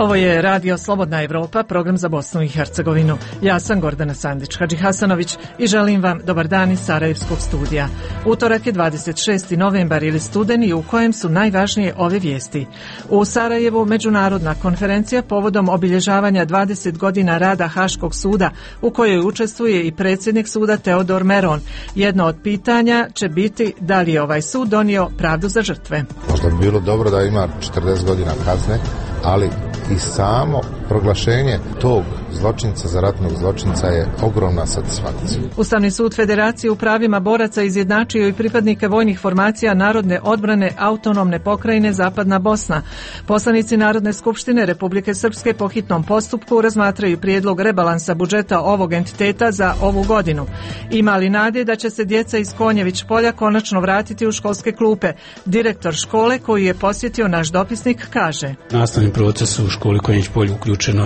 Ovo je Radio Slobodna Evropa, program za Bosnu i Hercegovinu. Ja sam Gordana Sandić-Hadžihasanović i želim vam dobar dan iz Sarajevskog studija. Utorak je 26. novembar ili studeni u kojem su najvažnije ove vijesti. U Sarajevu međunarodna konferencija povodom obilježavanja 20 godina rada Haškog suda u kojoj učestvuje i predsjednik suda Teodor Meron. Jedno od pitanja će biti da li je ovaj sud donio pravdu za žrtve. Možda bi bilo dobro da ima 40 godina kazne, ali i samo proglašenje tog zločinca za ratnog zločinca je ogromna satisfakcija. Ustavni sud Federacije u pravima boraca izjednačio i pripadnike vojnih formacija Narodne odbrane autonomne pokrajine Zapadna Bosna. Poslanici Narodne skupštine Republike Srpske po hitnom postupku razmatraju prijedlog rebalansa budžeta ovog entiteta za ovu godinu. Ima li nade da će se djeca iz Konjević polja konačno vratiti u školske klupe? Direktor škole koju je posjetio naš dopisnik kaže: Nastavni proces u školi Konjević polju uključeno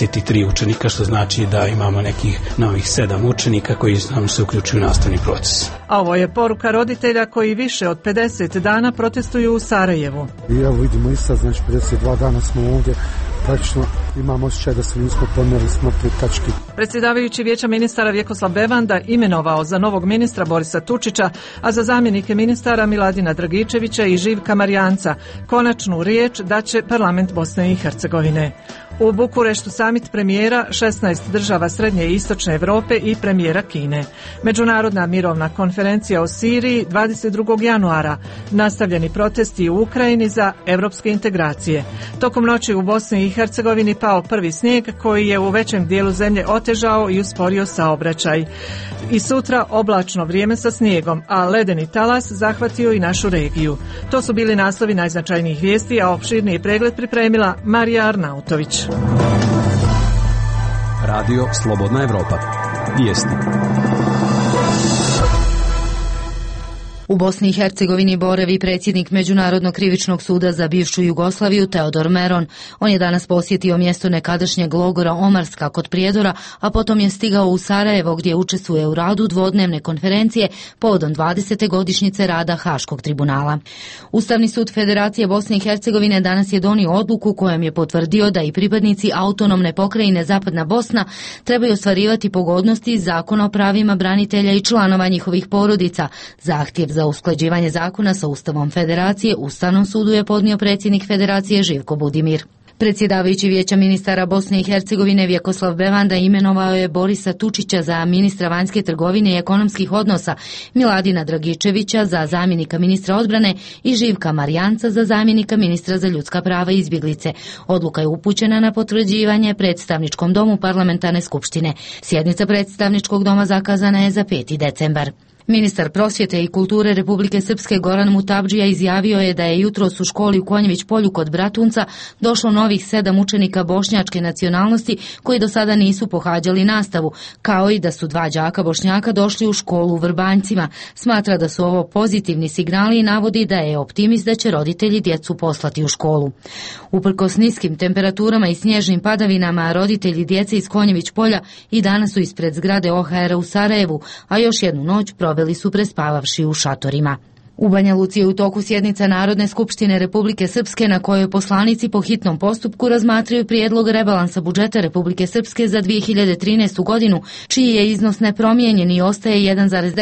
43 učenika, što znači da imamo nekih novih 7 učenika koji nam se uključuju u nastavni proces. A ovo je poruka roditelja koji više od 50 dana protestuju u Sarajevu. I evo vidimo i sad, znači 52 dana smo ovdje, praktično imamo osjećaj da se nismo pomjerili, smo pri tački. Predsjedavajući Vijeća ministara Vjekoslav Bevanda imenovao za novog ministra Borisa Tučića, a za zamjenike ministara Miladina Dragičevića i Živka Marijanca. Konačnu riječ daće parlament Bosne i Hercegovine. U Bukureštu samit premijera 16 država Srednje i Istočne Europe i premijera Kine. Međunarodna mirovna konferencija o Siriji 22. januara. Nastavljeni protesti u Ukrajini za europske integracije. Tokom noći u Bosni i Hercegovini pao prvi snijeg koji je u većem dijelu zemlje otežao i usporio saobraćaj. I sutra oblačno vrijeme sa snijegom, a ledeni talas zahvatio i našu regiju. To su bili naslovi najznačajnijih vijesti, a opširniji pregled pripremila Marija Arnautović. Radio Slobodna Evropa. Vijesti. U Bosni i Hercegovini boravi predsjednik Međunarodnog krivičnog suda za bivšu Jugoslaviju Teodor Meron. On je danas posjetio mjesto nekadašnjeg logora Omarska kod Prijedora, a potom je stigao u Sarajevo gdje učestvuje u radu dvodnevne konferencije povodom 20. godišnjice rada Haškog tribunala. Ustavni sud Federacije Bosne i Hercegovine danas je donio odluku kojom je potvrdio da i pripadnici autonomne pokrajine Zapadna Bosna trebaju ostvarivati pogodnosti iz Zakona o pravima branitelja i članova njihovih porodica. Zahtjev za usklađivanje zakona sa Ustavom Federacije Ustavnom sudu je podnio predsjednik Federacije Živko Budimir. Predsjedavajući Vijeća ministara Bosne i Hercegovine Vjekoslav Bevanda imenovao je Borisa Tučića za ministra vanjske trgovine i ekonomskih odnosa, Miladina Dragičevića za zamjenika ministra odbrane i Živka Marijanca za zamjenika ministra za ljudska prava i izbjeglice. Odluka je upućena na potvrđivanje predstavničkom domu parlamentarne skupštine. Sjednica predstavničkog doma zakazana je za 5. decembar. Ministar prosvjete i kulture Republike Srpske Goran Mutabdžija izjavio je da je jutros u školi u Konjević polju kod Bratunca došlo novih 7 učenika bošnjačke nacionalnosti koji do sada nisu pohađali nastavu, kao i da su 2 đaka Bošnjaka došli u školu u Vrbanjcima. Smatra da su ovo pozitivni signali i navodi da je optimist da će roditelji djecu poslati u školu. Uprkos niskim temperaturama i snježnim padavinama, roditelji djece iz Konjević polja i danas su ispred zgrade OHR u Sarajevu, a još jednu noć proveli su prespavavši u šatorima. U Banja Luci je u toku sjednica Narodne skupštine Republike Srpske na kojoj poslanici po hitnom postupku razmatraju prijedlog rebalansa budžeta Republike Srpske za 2013. godinu, čiji je iznos nepromijenjen i ostaje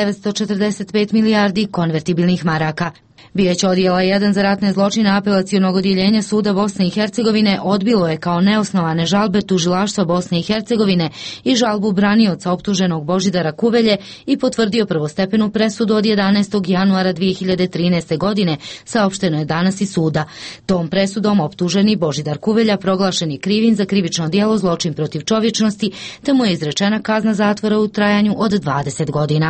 1,945 milijardi konvertibilnih maraka. Vijeće odjela 1 za ratne zločine apelacionog odjeljenja suda Bosne i Hercegovine odbilo je kao neosnovane žalbe tužilaštva Bosne i Hercegovine i žalbu branioca optuženog Božidara Kuvelje i potvrdio prvostepenu presudu od 11. januara 2013. godine, saopšteno je danas iz suda. Tom presudom optuženi Božidar Kuvelja proglašen je krivim za krivično djelo zločin protiv čovječnosti, te mu je izrečena kazna zatvora u trajanju od 20 godina.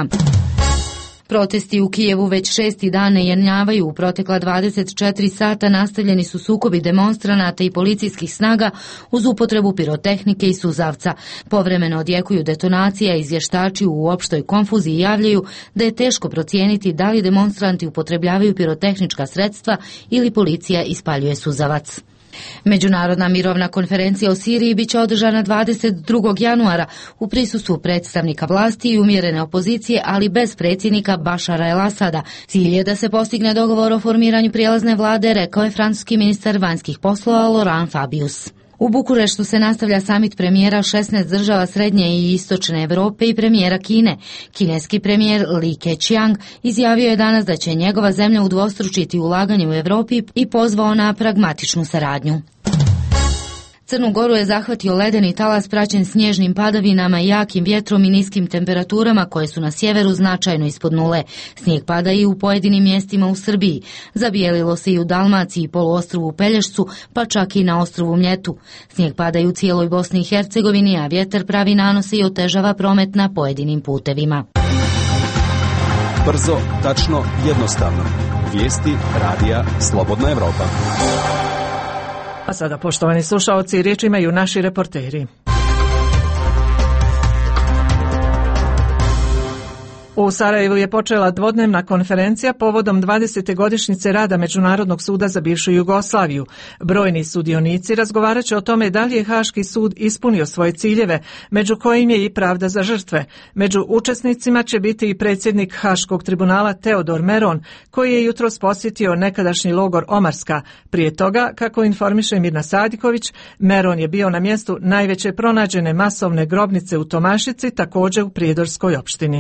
Protesti u Kijevu već 6. dan ne jenjavaju. U protekla 24 sata nastavljeni su sukobi demonstranata i policijskih snaga uz upotrebu pirotehnike i suzavca. Povremeno odjekuju detonacija, izvještači u opštoj konfuziji javljaju da je teško procijeniti da li demonstranti upotrebljavaju pirotehnička sredstva ili policija ispaljuje suzavac. Međunarodna mirovna konferencija o Siriji biće održana 22. januara u prisustvu predstavnika vlasti i umjerene opozicije, ali bez predsjednika Bašara el-Asada. Cilj je da se postigne dogovor o formiranju prijelazne vlade, rekao je francuski ministar vanjskih poslova Laurent Fabius. U Bukureštu se nastavlja samit premijera 16 država Srednje i Istočne Evrope i premijera Kine. Kineski premijer Li Keqiang izjavio je danas da će njegova zemlja udvostručiti ulaganje u Evropi i pozvao na pragmatičnu saradnju. Crnu Goru je zahvatio ledeni talas praćen snježnim padavinama, jakim vjetrom i niskim temperaturama koje su na sjeveru značajno ispod nule. Snijeg pada i u pojedinim mjestima u Srbiji. Zabijelilo se i u Dalmaciji i poluostrvu Pelješcu, pa čak i na ostrvu Mljetu. Snijeg pada i u cijeloj Bosni i Hercegovini, a vjetar pravi nanose i otežava promet na pojedinim putevima. Brzo, tačno, jednostavno. Vijesti radija Slobodna Evropa. A sada, poštovani slušaoci, riječ imaju naši reporteri. U Sarajevu je počela dvodnevna konferencija povodom 20. godišnjice rada Međunarodnog suda za bivšu Jugoslaviju. Brojni sudionici razgovarat će o tome da li je Haški sud ispunio svoje ciljeve, među kojim je i pravda za žrtve. Među učesnicima će biti i predsjednik Haškog tribunala Teodor Meron, koji je jutros posjetio nekadašnji logor Omarska. Prije toga, kako informiše Mirna Sadiković, Meron je bio na mjestu najveće pronađene masovne grobnice u Tomašici, također u Prijedorskoj opštini.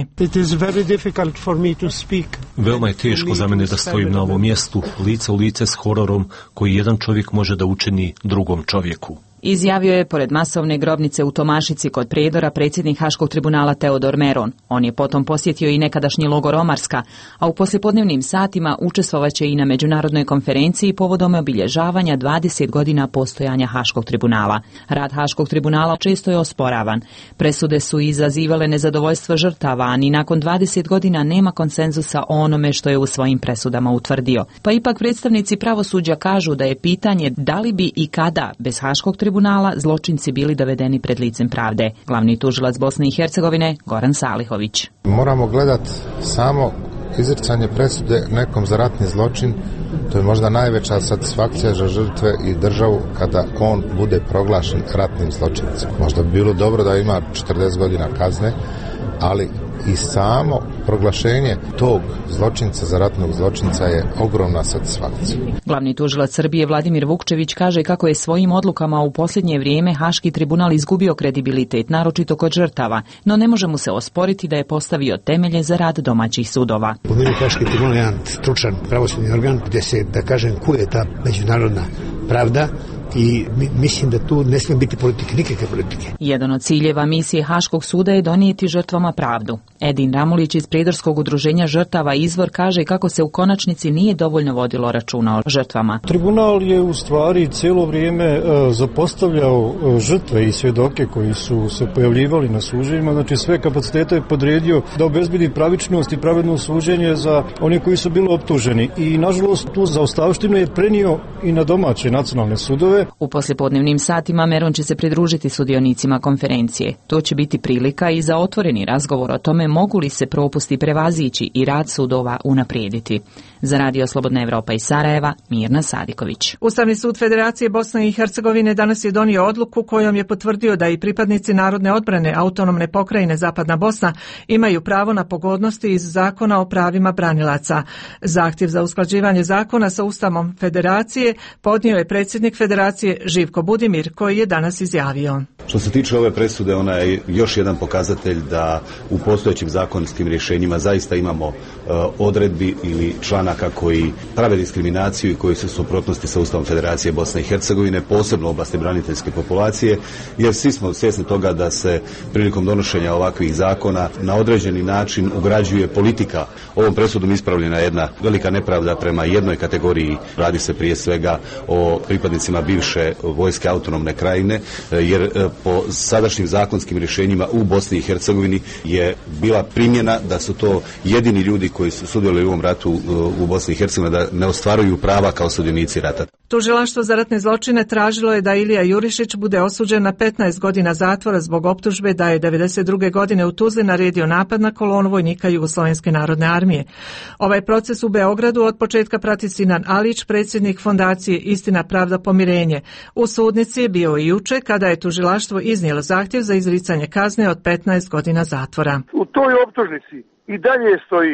Veoma je teško za mene da stojim na ovom mjestu, lice u lice s hororom koji jedan čovjek može da učini drugom čovjeku. Izjavio je pored masovne grobnice u Tomašici kod Prijedora predsjednik Haškog tribunala Teodor Meron. On je potom posjetio i nekadašnji logor Omarska, a u poslijepodnevnim satima učestvovaće i na međunarodnoj konferenciji povodom obilježavanja 20 godina postojanja Haškog tribunala. Rad Haškog tribunala često je osporavan. Presude su izazivale nezadovoljstvo žrtava, a ni nakon 20 godina nema konsenzusa o onome što je u svojim presudama utvrdio. Pa ipak predstavnici pravosuđa kažu da je pitanje da li bi i kada bez Haškog tribunala zločinci bili dovedeni pred licem pravde. Glavni tužilac Bosne i Hercegovine Goran Salihović. Moramo gledati samo izricanje presude nekom za ratni zločin. To je možda najveća satisfakcija za žrtve i državu kada on bude proglašen ratnim zločincem. Možda bi bilo dobro da ima 40 godina kazne, ali i samo proglašenje tog zločinca za ratnog zločinca je ogromna satisfakcija. Glavni tužilac Srbije Vladimir Vukčević kaže kako je svojim odlukama u posljednje vrijeme Haški tribunal izgubio kredibilitet, naročito kod žrtava, no ne može mu se osporiti da je postavio temelje za rad domaćih sudova. Po meni Haški tribunal je jedan stručan pravosudni organ gdje se, da kažem, kuje ta međunarodna pravda. I mislim da tu ne smije biti politike, nikakve politike. Jedan od ciljeva misije Haškog suda je donijeti žrtvama pravdu. Edin Ramulić iz Prijedorskog udruženja žrtava Izvor kaže kako se u konačnici nije dovoljno vodilo računa o žrtvama. Tribunal je u stvari cijelo vrijeme zapostavljao žrtve i svjedoke koji su se pojavljivali na suđenjima, znači sve kapacitete je podredio da obezbedi pravičnost i pravedno suđenje za one koji su bili optuženi. I nažalost tu zaostavštinu je prenio i na domaće nacionalne sudove. U poslijepodnevnim satima Meron će se pridružiti sudionicima konferencije. To će biti prilika i za otvoreni razgovor o tome mogu li se propusti prevazići i rad sudova unaprijediti. Za Radio Slobodna Evropa iz Sarajeva, Mirna Sadiković. Ustavni sud Federacije Bosne i Hercegovine danas je donio odluku kojom je potvrdio da i pripadnici narodne odbrane autonomne pokrajine Zapadna Bosna imaju pravo na pogodnosti iz Zakona o pravima branilaca. Zahtjev za usklađivanje zakona sa Ustavom Federacije podnio je predsjednik Federacije Živko Budimir, koji je danas izjavio. Što se tiče ove presude, ona je još jedan pokazatelj da u postojećim zakonskim rješenjima zaista imamo odredbi ili članaka koji prave diskriminaciju i koji su u suprotnosti sa Ustavom Federacije Bosne i Hercegovine, posebno u oblasti braniteljske populacije, jer svi smo svjesni toga da se prilikom donošenja ovakvih zakona na određeni način ugrađuje politika. Ovom presudom ispravljena jedna velika nepravda prema jednoj kategoriji. Radi se prije svega o pripadnicima bivše vojske autonomne krajine, jer po sadašnjim zakonskim rješenjima u Bosni i Hercegovini je bila primjena da su to jedini ljudi koji su sudjelovali u ovom ratu u Bosni i Hercegovini, da ne ostvaruju prava kao sudionici rata. Tužilaštvo za ratne zločine tražilo je da Ilija Jurišić bude osuđen na 15 godina zatvora zbog optužbe da je 1992. godine u Tuzli naredio napad na kolonu vojnika Jugoslovenske narodne armije. Ovaj proces u Beogradu od početka prati Sinan Alić, predsjednik fondacije Istina, pravda, pomirenje. U sudnici je bio i juče kada je tužilaštvo iznijelo zahtjev za izricanje kazne od 15 godina zatvora. U toj optužnici i dalje stoji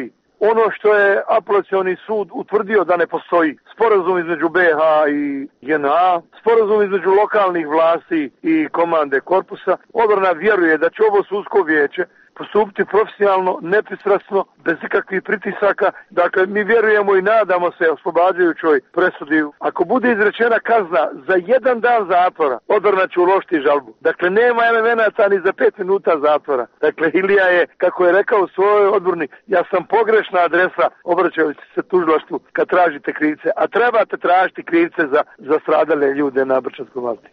ono što je apelacioni sud utvrdio da ne postoji. Sporazum između BiH i JNA, sporazum između lokalnih vlasti i komande korpusa. Odbrana vjeruje da će ovo sudsko vijeće postupiti profesionalno, nepristrasno, bez ikakvih pritisaka. Dakle, mi vjerujemo i nadamo se oslobađajućoj presudi. Ako bude izrečena kazna za 1 dan zatvora, odbrana će uložiti žalbu. Dakle, nema elemenata ni za 5 minuta zatvora. Dakle, Ilija je, kako je rekao u svojoj odbrani, ja sam pogrešna adresa obraćajući se tužilaštvu kad tražite krivce. A trebate tražiti krivce za stradale ljude na Brčanskom Alti.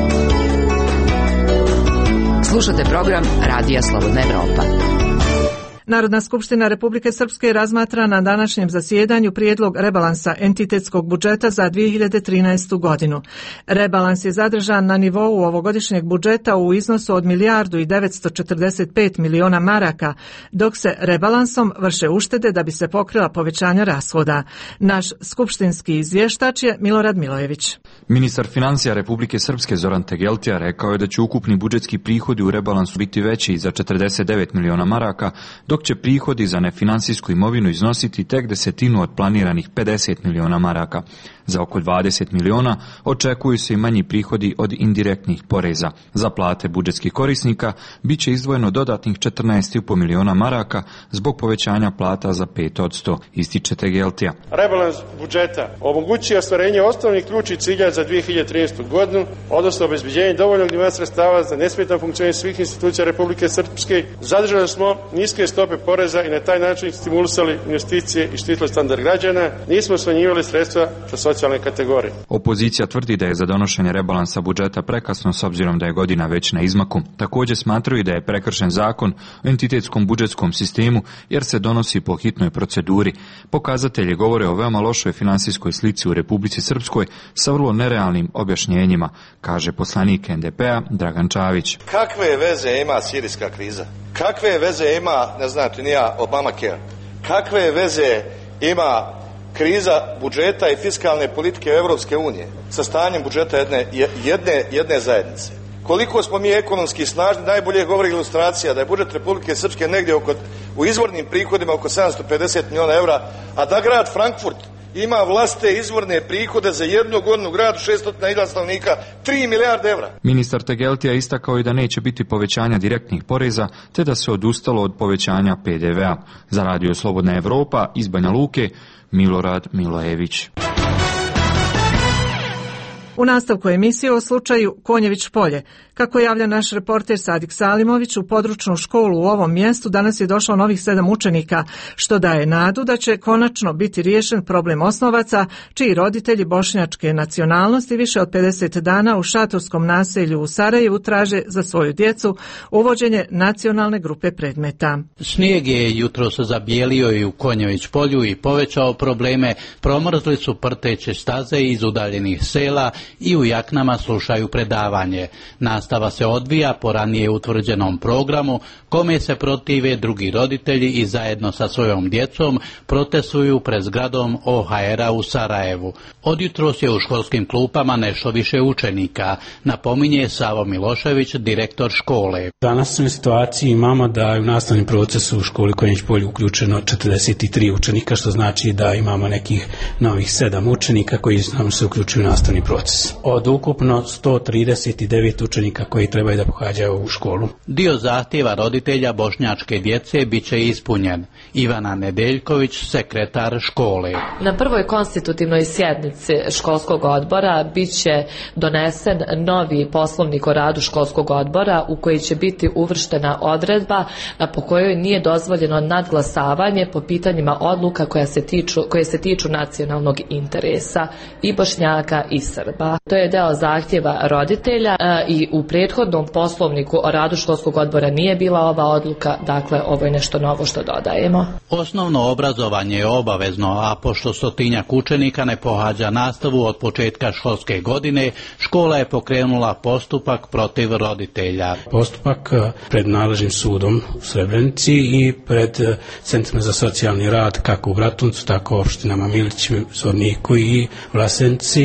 Slušate program Radija Slobodna Evropa. Narodna skupština Republike Srpske razmatra na današnjem zasjedanju prijedlog rebalansa entitetskog budžeta za 2013. godinu. Rebalans je zadržan na nivou ovogodišnjeg budžeta u iznosu od 1.945 miliona maraka, dok se rebalansom vrše uštede da bi se pokrila povećanja rashoda. Naš skupštinski izvještač je Milorad Milojević. Ministar financija Republike Srpske Zoran Tegeltija rekao je da će ukupni budžetski prihodi u rebalansu biti veći za 49 miliona maraka, dok će prihodi za nefinansijsku imovinu iznositi tek 1/10 od planiranih 50 miliona maraka. Za oko 20 miliona očekuju se i manji prihodi od indirektnih poreza. Za plate budžetskih korisnika bit će izdvojeno dodatnih 14,5 miliona maraka zbog povećanja plata za 5%, ističe Tegeltija. Rebalans budžeta omogućuje ostvarenje osnovnih ključnih cilja za 2013. godinu, odnosno obezbeđenje dovoljnog nivoa sredstava za nesmetano funkcioniranje svih institucija Republike Srpske. Zadržali smo niske stope poreza i na taj način stimulisali investicije i štitili standard građana. Nismo smanjivali sredstva za socijalne kategorije. Opozicija tvrdi da je za donošenje rebalansa budžeta prekasno s obzirom da je godina već na izmaku. Također smatraju da je prekršen zakon o entitetskom budžetskom sistemu jer se donosi po hitnoj proceduri. Pokazatelji govore o veoma lošoj finansijskoj slici u Republici Srpskoj sa vrlo nerealnim objašnjenjima, kaže poslanik NDP-a Dragan Čavić. Kakve veze ima sirijska kriza? Kakve veze ima, ne znam ti nija, Obamacare? Kakve veze ima kriza budžeta i fiskalne politike Evropske unije sa stanjem budžeta jedne zajednice? Koliko smo mi ekonomski snažni, najbolje govori ilustracija da je budžet Republike Srpske negdje u izvornim prihodima oko 750 miliona evra, a da grad Frankfurt ima vlastite izvorne prihode za jednu godinu gradu 600.000 stanovnika 3 milijarde evra. Ministar Tegeltija istakao i da neće biti povećanja direktnih poreza, te da se odustalo od povećanja PDV-a. Za Radio Slobodna Evropa iz Banja Luke, Milorad Milojević. U nastavku emisije o slučaju Konjević polje. Kako javlja naš reporter Sadik Salimović, u područnu školu u ovom mjestu danas je došlo novih 7 učenika, što daje nadu da će konačno biti riješen problem osnovaca, čiji roditelji bošnjačke nacionalnosti više od 50 dana u šatorskom naselju u Sarajevu traže za svoju djecu uvođenje nacionalne grupe predmeta. Snijeg je jutros zabijelio i u Konjević polju i povećao probleme. Promrzli su prteće staze iz udaljenih sela i u jaknama slušaju predavanje. Nastava se odvija po ranije utvrđenom programu, kome se protive drugi roditelji i zajedno sa svojom djecom protestuju pred zgradom OHR-a u Sarajevu. Od jutros je u školskim klupama nešto više učenika, napominje Savo Milošević, direktor škole. Danas u situaciji imamo da je u nastavnom procesu u školi Konjić polju uključeno 43 učenika, što znači da imamo nekih novih 7 učenika koji nam se uključuju u nastavni proces. Od ukupno 139 učenika koji trebaju da pohađaju u školu. Dio zahtjeva roditelja bošnjačke djece bit će ispunjen. Ivana Nedeljković, sekretar škole. Na prvoj konstitutivnoj sjednici školskog odbora bit će donesen novi poslovnik o radu školskog odbora u koji će biti uvrštena odredba po kojoj nije dozvoljeno nadglasavanje po pitanjima odluka koje se tiču nacionalnog interesa i Bošnjaka i Srba. To je deo zahtjeva roditelja i u prethodnom poslovniku o radu školskog odbora nije bila ova odluka, dakle ovo je nešto novo što dodajemo. Osnovno obrazovanje je obavezno, a pošto 100-tinjak učenika ne pohađa nastavu od početka školske godine, škola je pokrenula postupak protiv roditelja. Postupak pred nadležnim sudom u Srebrenici i pred Centrima za socijalni rad kako u Bratuncu, tako u opštinama Milić, Zvorniku i Vlasenci.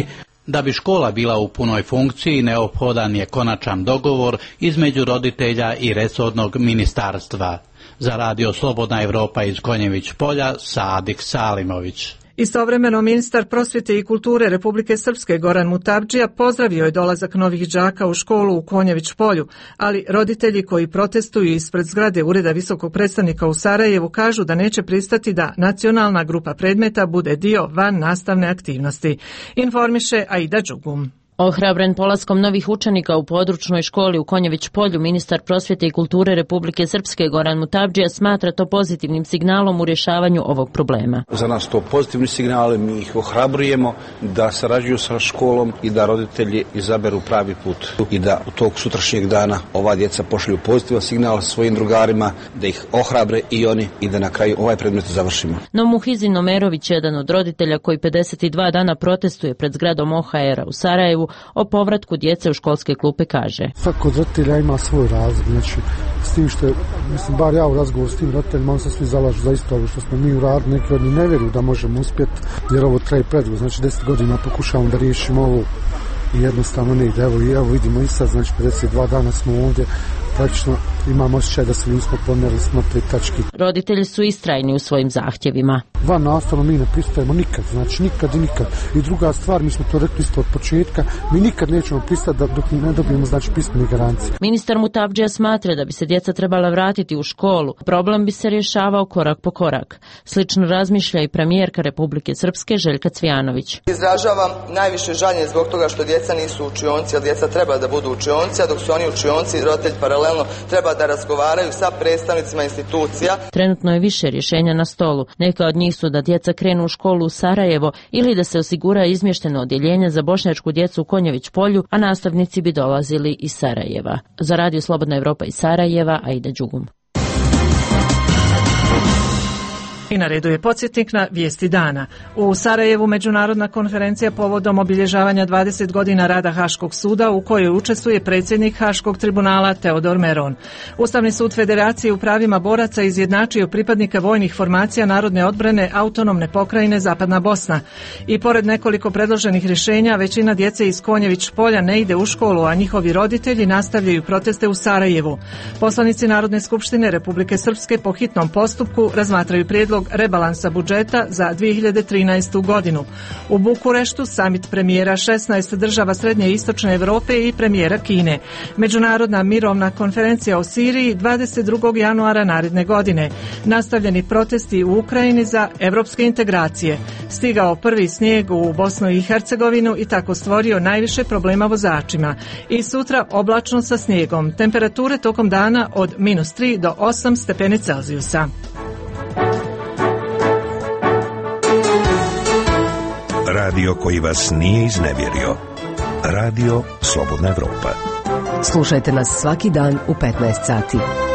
Da bi škola bila u punoj funkciji, neophodan je konačan dogovor između roditelja i resornog ministarstva. Za radio Slobodna Evropa iz Konjević polja, Sadik Salimović. Istovremeno ministar prosvjete i kulture Republike Srpske Goran Mutavdžija pozdravio je dolazak novih đaka u školu u Konjević polju, ali roditelji koji protestuju ispred zgrade Ureda visokog predstavnika u Sarajevu kažu da neće pristati da nacionalna grupa predmeta bude dio van nastavne aktivnosti. Informiše Aida Đugum. Ohrabren polaskom novih učenika u područnoj školi u Konjević polju, ministar prosvjete i kulture Republike Srpske Goran Mutavdžija smatra to pozitivnim signalom u rješavanju ovog problema. Za nas to pozitivni signali, mi ih ohrabrujemo da sarađuju sa školom i da roditelji izaberu pravi put i da u tog sutrašnjeg dana ova djeca pošalju pozitivan signal svojim drugarima, da ih ohrabre i oni i da na kraju ovaj predmet završimo. No Muhizin Omerović, jedan od roditelja koji 52 dana protestuje pred zgradom OHR-a u Sarajevu, o povratku djece u školske klupe kaže. Svako od roditelja ima svoj razlog, znači s tim što je, mislim, bar ja u razgovoru s tim roditeljima, on se svi zalažu za isto ovo što smo mi uradili, neki od njih ne vjeruju da možemo uspjeti, jer ovo traje predugo, znači 10 godina pokušavamo da riješimo ovo i jednostavno ne ide. Evo vidimo i sad, znači 52 dana smo ovdje, praktično imamo osjećaj da se nismo podnijeli smo 3 tački. Roditelji su istrajni u svojim zahtjevima. Van nastavno mi ne pristajemo nikad, znači nikad i nikad. I druga stvar, mi smo to rekli isto od početka, mi nikad nećemo pristati dok ne dobijemo, znači, pismene garancije. Ministar Mutavdžija smatra da bi se djeca trebala vratiti u školu. Problem bi se rješavao korak po korak. Slično razmišlja i premijerka Republike Srpske Željka Cvijanović. Izražavam najviše žaljenje zbog toga što djeca nisu u učionci, a djeca treba da budu u učionci, a dok su oni u učionci, roditelj paralelno treba da razgovaraju sa predstavnicima institucija. Trenutno je više rješenja na stolu. Neka od njih su da djeca krenu u školu u Sarajevo ili da se osigura izmješteno odjeljenje za bošnjačku djecu u Konjević polju, a nastavnici bi dolazili iz Sarajeva. Za radio Slobodna Evropa iz Sarajeva, Aida Đugum. I na redu je podsjetnik na vijesti dana. U Sarajevu međunarodna konferencija povodom obilježavanja 20 godina rada Haškog suda u kojoj učestvuje predsjednik Haškog tribunala Teodor Meron. Ustavni sud Federacije u pravima boraca izjednačio pripadnika vojnih formacija narodne odbrane autonomne pokrajine Zapadna Bosna. I pored nekoliko predloženih rješenja, većina djece iz Konjević polja ne ide u školu, a njihovi roditelji nastavljaju proteste u Sarajevu. Poslanici Narodne skupštine Republike Srpske po hitnom postupku razmatraju prijedlog rebalansa budžeta za 2013. godinu. U Bukureštu samit premijera 16 država Srednje i Istočne Europe i premijera Kine. Međunarodna mirovna konferencija o Siriji 22. januara naredne godine. Nastavljeni protesti u Ukrajini za evropske integracije. Stigao prvi snijeg u Bosnu i Hercegovinu i tako stvorio najviše problema vozačima. I sutra oblačno sa snijegom. Temperature tokom dana od -3 do 8 stepeni Celzijusa. Radio koji vas nije iznevjerio. Radio Slobodna Evropa. Slušajte nas svaki dan u 15 sati.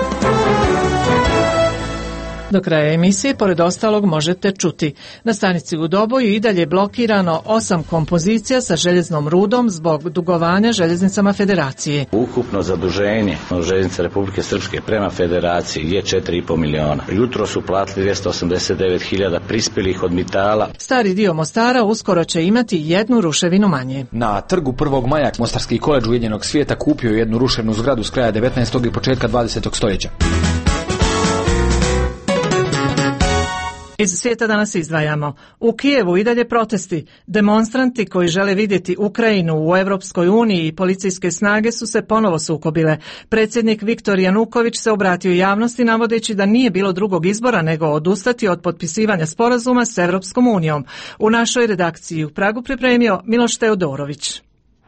Do kraja emisije, pored ostalog, možete čuti. Na stanici u Doboju i dalje blokirano 8 kompozicija sa željeznom rudom zbog dugovanja željeznicama Federacije. Ukupno zaduženje željeznice Republike Srpske prema Federaciji je 4,5 miliona. Jutro su platili 289.000 prispjelih od Mitala. Stari dio Mostara uskoro će imati jednu ruševinu manje. Na trgu 1. maja Mostarski koledž Ujedinjenog svijeta kupio jednu ruševnu zgradu s kraja 19. i početka 20. stoljeća. Iz svijeta danas izdvajamo. U Kijevu i dalje protesti. Demonstranti koji žele vidjeti Ukrajinu u Europskoj uniji i policijske snage su se ponovo sukobile. Predsjednik Viktor Januković se obratio javnosti navodeći da nije bilo drugog izbora nego odustati od potpisivanja sporazuma s Europskom unijom. U našoj redakciji u Pragu pripremio Miloš Teodorović.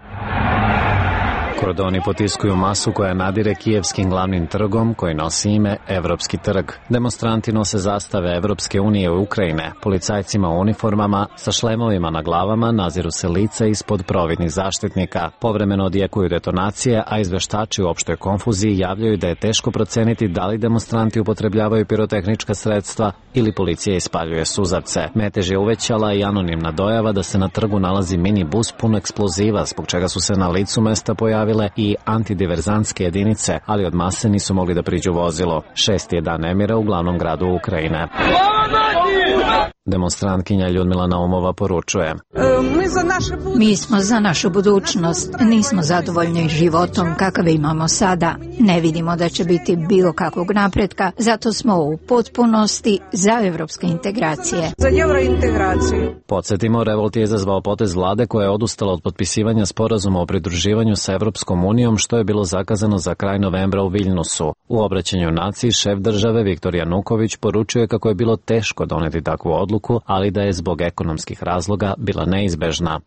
Kordoni potiskuju masu koja nadire kijevskim glavnim trgom koji nosi ime Evropski trg. Demonstranti nose zastave Evropske unije u Ukrajine. Policajcima u uniformama sa šlemovima na glavama naziru se lica ispod providnih zaštitnika. Povremeno odjekuju detonacije, a izveštači u opštoj konfuziji javljaju da je teško proceniti da li demonstranti upotrebljavaju pirotehnička sredstva ili policija ispaljuje suzavce. Metež je uvećala i anonimna dojava da se na trgu nalazi minibus pun eksploziva, zbog čega su se na licu mesta pojavili i antidiverzantske jedinice, ali od mase nisu mogli da priđu vozilo. 6. je dan nemira u glavnom gradu Ukrajine. Demonstrantkinja Ljudmila Naumova poručuje. Mi smo za našu budućnost, nismo zadovoljni životom kakav imamo sada. Ne vidimo da će biti bilo kakvog napretka, zato smo u potpunosti za evropske integracije. Za eurointegraciju. Podsjetimo, revolt je izazvao potez vlade koja je odustala od potpisivanja sporazuma o pridruživanju sa Evropskom unijom, što je bilo zakazano za kraj novembra u Viljnusu. U obraćanju naciji šef države Viktor Januković poručuje kako je bilo teško doneti takvu odluku, ali da je zbog ekonomskih razloga bila neizbežna.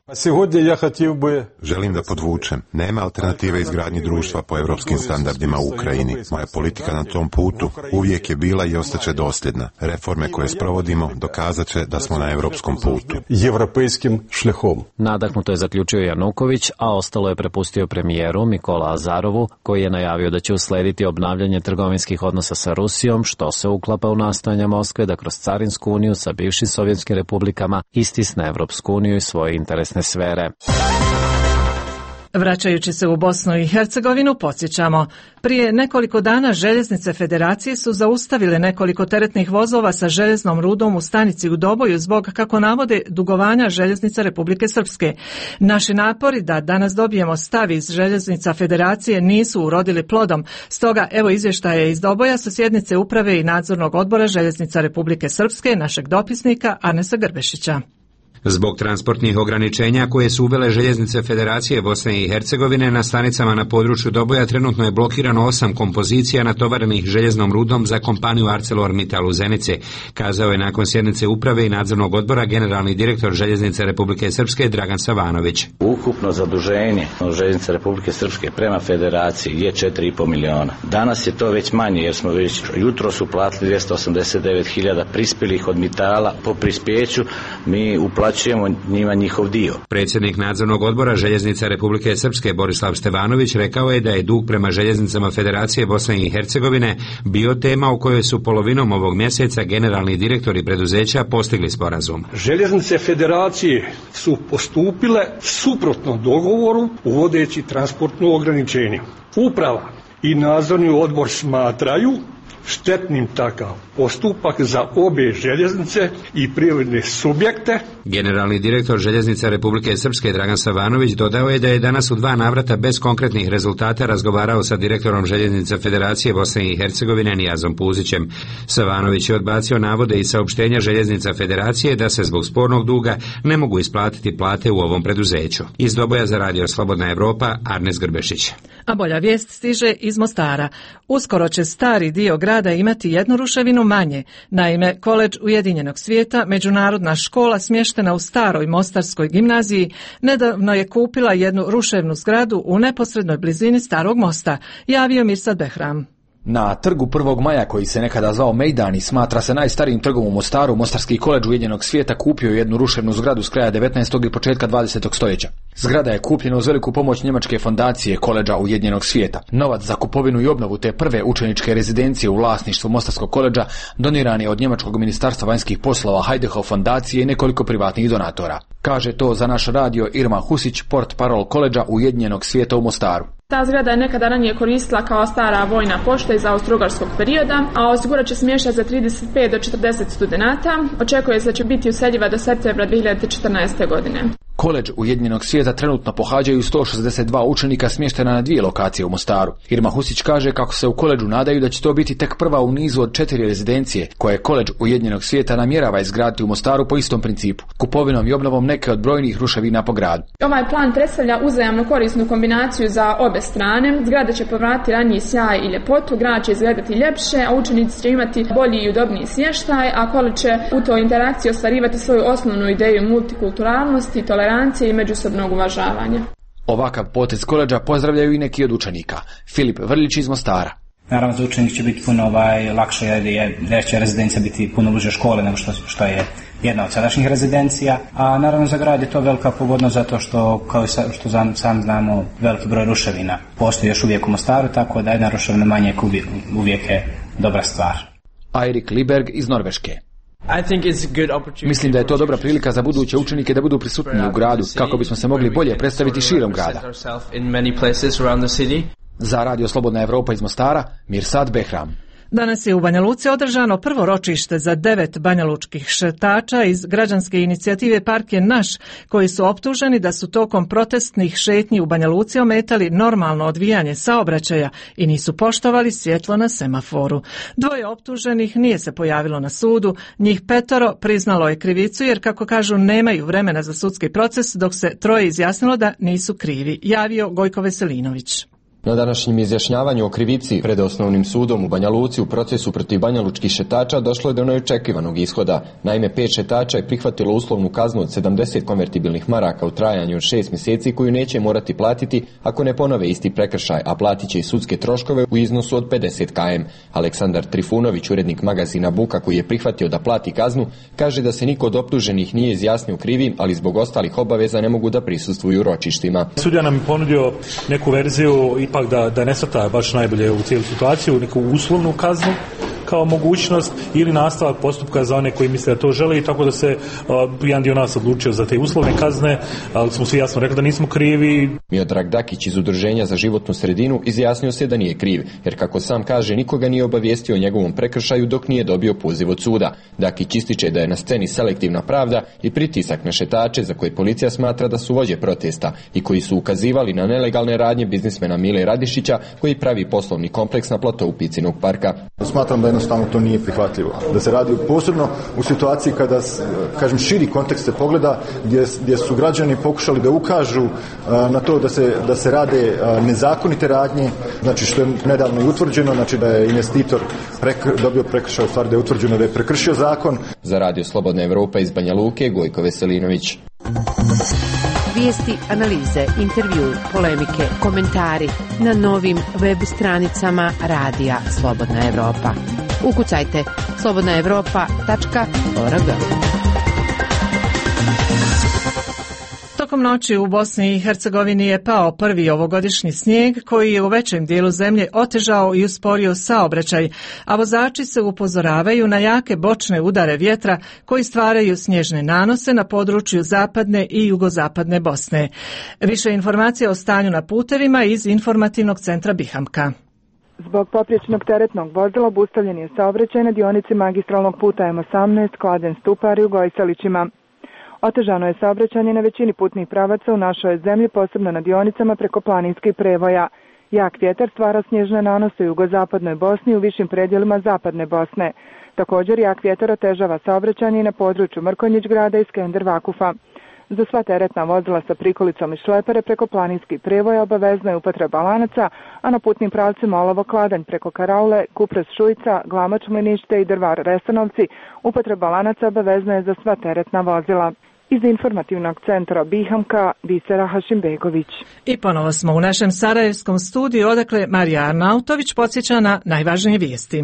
Želim da podvučem. Nema alternative izgradnji društva po evropskim standardima u Ukrajini. Moja politika na tom putu uvijek je bila i ostaće dosljedna. Reforme koje sprovodimo dokazat će da smo na evropskom putu. Nadahnuto je zaključio Januković, a ostalo je prepustio premijeru Mikola Azarovu, koji je najavio da će uslediti obnavljanje trgovinskih odnosa sa Rusijom, što se uklapa u nastojanja Moskve da kroz carinsku uniju sa bivšim sovjetskim republikama istisne Evropsku uniju i svoje interesne sfere. Vraćajući se u Bosnu i Hercegovinu, podsjećamo, prije nekoliko dana željeznice Federacije su zaustavile nekoliko teretnih vozova sa željeznom rudom u stanici u Doboju zbog, kako navode, dugovanja željeznica Republike Srpske. Naši napori da danas dobijemo stav iz željeznica Federacije nisu urodili plodom, stoga evo izvještaja iz Doboja sa sjednice uprave i nadzornog odbora željeznica Republike Srpske, našeg dopisnika Arnesa Grbešića. Zbog transportnih ograničenja koje su uvele željeznice Federacije Bosne i Hercegovine na stanicama na području Doboja trenutno je blokirano 8 kompozicija natovarenih željeznom rudom za kompaniju ArcelorMittal u Zenici, kazao je nakon sjednice uprave i nadzornog odbora generalni direktor željeznice Republike Srpske Dragan Savanović. Ukupno zaduženje željeznice Republike Srpske prema Federaciji je 4,5 miliona. Danas je to već manje jer smo već jutros uplatili 289.000 prispjelih od Mitala. Po prispjeću mi uplaćujemo njima njihov dio. Predsjednik nadzornog odbora željeznica Republike Srpske Borislav Stevanović rekao je da je dug prema željeznicama Federacije Bosne i Hercegovine bio tema u kojoj su polovinom ovog mjeseca generalni direktori preduzeća postigli sporazum. Željeznice Federacije su postupile suprotno dogovoru uvodeći transportno ograničenje. Uprava i nadzorni odbor smatraju štetnim takav postupak za obje željeznice i privredne subjekte. Generalni direktor željeznica Republike Srpske Dragan Savanović dodao je da je danas u 2 navrata bez konkretnih rezultata razgovarao sa direktorom željeznica Federacije Bosne i Hercegovine Nijazom Puzićem. Savanović je odbacio navode i saopštenja željeznica Federacije da se zbog spornog duga ne mogu isplatiti plate u ovom preduzeću. Iz Doboja za Radio Slobodna Evropa, Arnes Grbešić. A bolja vijest stiže iz Mostara. Uskoro će stari dio grada imati jednu ruševinu manje. Naime, Koledž Ujedinjenog svijeta, međunarodna škola smještena u staroj Mostarskoj gimnaziji, nedavno je kupila jednu ruševnu zgradu u neposrednoj blizini Starog mosta, javio Mirsad Behram. Na trgu 1. maja, koji se nekada zvao Mejdan i smatra se najstarijim trgom u Mostaru, Mostarski koledž Ujedinjenog svijeta kupio je jednu ruševnu zgradu s kraja 19. i početka 20. stoljeća. Zgrada je kupljena uz veliku pomoć njemačke fondacije Koledža Ujedinjenog svijeta. Novac za kupovinu i obnovu te prve učeničke rezidencije u vlasništvu Mostarskog koledža doniran je od njemačkog ministarstva vanjskih poslova, Heidehof fondacije i nekoliko privatnih donatora. Kaže to za naš radio Irma Husić, portparol Koledža Ujedinjenog svijeta u Mostaru. Ta zgrada je nekada ranije koristila kao stara vojna pošta iz austrougarskog perioda, a osigurat će smještaj za 35 do 40 studenata. Očekuje se da će biti useljiva do septembra 2014. godine. Koledž Ujedinjenog svijeta trenutno pohađaju 162 učenika smještena na 2 lokacije u Mostaru. Irma Husić kaže kako se u koledžu nadaju da će to biti tek prva u nizu od 4 rezidencije koje Koledž Ujedinjenog svijeta namjerava izgraditi u Mostaru po istom principu, kupovinom i obnovom neke od brojnih ruševina po gradu. Ovaj plan predstavlja uzajamno korisnu kombinaciju za obe strane. Zgrada će povratiti raniji sjaj i ljepotu, grad će izgledati ljepše, a učenici će imati bolji i udobniji smještaj, a koledž će u toj interakciji ostvarivati svoju osnovnu ideju multikulturalnosti, tolerancije i međusobnog uvažavanja. Ovakav potez koledža pozdravljaju i neki od učenika. Filip Vrlić iz Mostara. Naravno, za učenik će biti puno lakše jer će rezidencija biti puno bliže škole nego što je jedna od sadašnjih rezidencija, a naravno za grad je to velika pogodnost zato što, kao što sam znamo, veliki broj ruševina postoji još uvijek u Mostaru, tako da jedna ruševina manje uvijek je dobra stvar. Eirik Liberg iz Norveške. Mislim da je to dobra prilika za buduće učenike da budu prisutni u gradu kako bismo se mogli bolje predstaviti širom grada. Za Radio Slobodna Evropa iz Mostara, Mirsad Behram. Danas je u Banja Luci održano prvo ročište za 9 banjalučkih šetača iz građanske inicijative Park je naš, koji su optuženi da su tokom protestnih šetnji u Banja Luci ometali normalno odvijanje saobraćaja i nisu poštovali svjetlo na semaforu. 2 optuženih nije se pojavilo na sudu, njih 5 priznalo je krivicu jer, kako kažu, nemaju vremena za sudski proces, dok se 3 izjasnilo da nisu krivi, javio Gojko Veselinović. Na današnjem izjašnjavanju o krivici pred osnovnim sudom u Banja Luci u procesu protiv banjalučkih šetača došlo je do neočekivanog ishoda. Naime, 5 šetača je prihvatilo uslovnu kaznu od 70 konvertibilnih maraka u trajanju od 6 mjeseci koju neće morati platiti ako ne ponove isti prekršaj, a platit će i sudske troškove u iznosu od 50 km. Aleksandar Trifunović, urednik magazina Buka, koji je prihvatio da plati kaznu, kaže da se niko od optuženih nije izjasnio krivim, ali zbog ostalih obaveza ne mogu da prisustvuju ročištima. Sudija nam je ponudio neku verziju ipak da ne shvata baš najbolje u cijelu situaciju, neku uslovnu kaznu kao mogućnost ili nastavak postupka za one koji misle da to žele, i tako da se jedan dio nas odlučio za te uslovne kazne, ali smo svi jasno rekli da nismo krivi. Miodrag Dakić iz Udruženja za životnu sredinu izjasnio se da nije kriv, jer kako sam kaže, nikoga nije obavijestio o njegovom prekršaju dok nije dobio poziv od suda. Dakić ističe da je na sceni selektivna pravda i pritisak na šetače za koje policija smatra da su vođe protesta i koji su ukazivali na nelegalne radnje biznismena Mile Radišića, koji pravi poslovni kompleks na platou Picinog parka. Smatram da jednostavno to nije prihvatljivo. Da se radi posebno u situaciji kada, kažem, širi kontekst se pogleda, gdje su građani pokušali da ukažu na to da se rade nezakonite radnje, znači što je nedavno i utvrđeno, znači da je investitor dobio prekršaj, u stvari da je utvrđeno da je prekršio zakon. Za Radio Slobodna Evropa iz Banja Luke, Gojko Veselinović. Vijesti, analize, intervju, polemike, komentari na novim web stranicama Radija Slobodna Evropa. Ukucajte slobodnaevropa.org. Tokom noći u Bosni i Hercegovini je pao prvi ovogodišnji snijeg koji je u većem dijelu zemlje otežao i usporio saobraćaj, a vozači se upozoravaju na jake bočne udare vjetra koji stvaraju snježne nanose na području zapadne i jugozapadne Bosne. Više informacija o stanju na putevima iz informativnog centra Bihamka. Zbog poprečnog teretnog vozila obustavljen je saobraćaj na dionici magistralnog puta M18 Kladen-Stupari u Gojsalićima. Otežano je saobraćanje na većini putnih pravaca u našoj zemlji, posebno na dionicama preko planinskih prevoja. Jak vjetar stvara snježne nanose u jugozapadnoj Bosni i u višim predjelima zapadne Bosne. Također jak vjetar otežava saobraćanje i na području Mrkonjić grada i Skender Vakufa. Za sva teretna vozila sa prikolicom i šlepere preko planinskih prevoja obavezna je upotreba lanaca, a na putnim pravcima Olovo-Kladanj preko Karaule, Kupres-Šujica, Glamač-Mlinište i Drvar-Resanovci upotreba lanaca obavezna je za sva teretna vozila. Iz informativnog centra Bihamka, Bisera Hašimbegović. I ponovo smo u našem sarajevskom studiju, odakle Marija Arnautović podsjeća na najvažnije vijesti.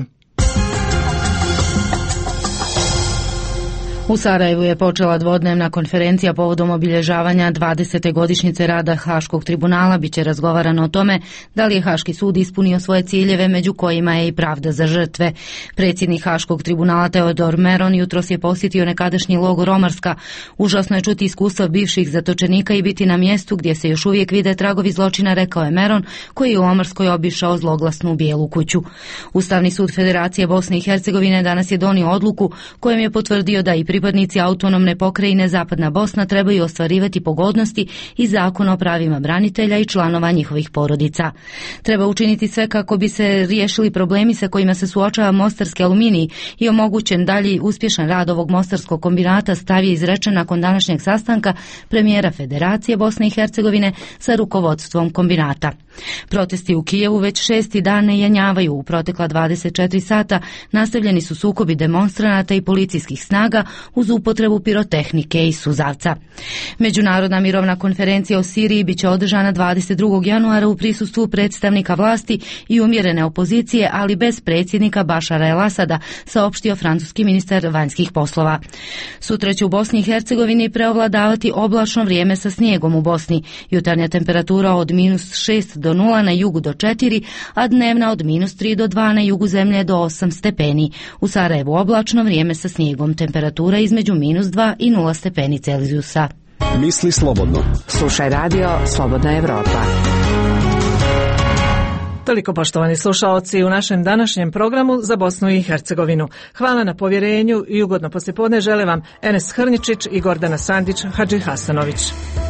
U Sarajevu je počela dvodnevna konferencija povodom obilježavanja 20. godišnjice rada Haškog tribunala. Biće razgovarano o tome da li je Haški sud ispunio svoje ciljeve, među kojima je i pravda za žrtve. Predsjednik Haškog tribunala Teodor Meron jutros je posjetio nekadašnji logor Omarska. Užasno je čuti iskustva bivših zatočenika i biti na mjestu gdje se još uvijek vide tragovi zločina, rekao je Meron, koji je u Omarskoj obišao zloglasnu Bijelu kuću. Ustavni sud Federacije Bosne i Hercegovine danas je donio odluku kojom je potvrdio da i pripadnici autonomne pokrajine Zapadna Bosna trebaju ostvarivati pogodnosti i Zakon o pravima branitelja i članova njihovih porodica. Treba učiniti sve kako bi se riješili problemi sa kojima se suočava Mostarski aluminij i omogućen dalji uspješan rad ovog mostarskog kombinata, stav je izrečen nakon današnjeg sastanka premijera Federacije Bosne i Hercegovine sa rukovodstvom kombinata. Protesti u Kijevu već 6. dan ne jenjavaju. U protekla 24 sata nastavljeni su sukobi demonstranata i policijskih snaga uz upotrebu pirotehnike i suzavca. Međunarodna mirovna konferencija o Siriji biće održana 22. januara u prisustvu predstavnika vlasti i umjerene opozicije, ali bez predsjednika Bašara el-Asada, saopštio francuski ministar vanjskih poslova. Sutra će u Bosni i Hercegovini preovladavati oblačno vrijeme sa snijegom u Bosni. Jutarnja temperatura od -6 do 0 na jugu do 4, a dnevna od -3 do 2 na jugu zemlje do 8 stepeni. U Sarajevu oblačno vrijeme sa snijegom, temperatura između -2 i 0 stepeni Celzijusa. Misli slobodno. Slušaj Radio Slobodna Evropa. Toliko, poštovani slušaoci, u našem današnjem programu za Bosnu i Hercegovinu. Hvala na povjerenju i ugodno poslijepodne žele vam Enes Hrničić i Gordana Sandić Hadži Hasanović.